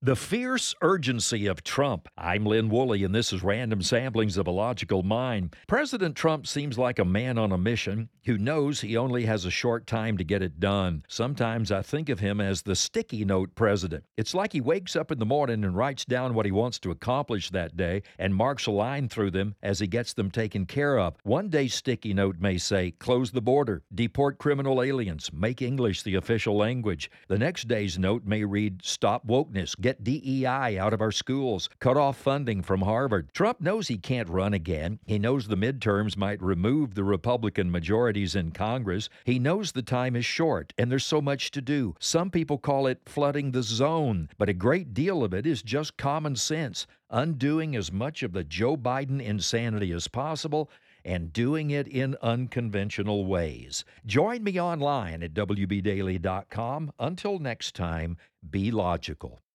The fierce urgency of Trump. I'm Lynn Woolley, and this is Random Samplings of a Logical Mind. President Trump seems like a man on a mission who knows he only has a short time to get it done. Sometimes I think of him as the sticky note president. It's like he wakes up in the morning and writes down what he wants to accomplish that day and marks a line through them as he gets them taken care of. One day's sticky note may say, close the border, deport criminal aliens, make English the official language. The next day's note may read, stop wokeness, get DEI out of our schools, cut off funding from Harvard. Trump knows he can't run again. He knows the midterms might remove the Republican majorities in Congress. He knows the time is short and there's so much to do. Some people call it flooding the zone, but a great deal of it is just common sense, undoing as much of the Joe Biden insanity as possible and doing it in unconventional ways. Join me online at WBDaily.com. Until next time, be logical.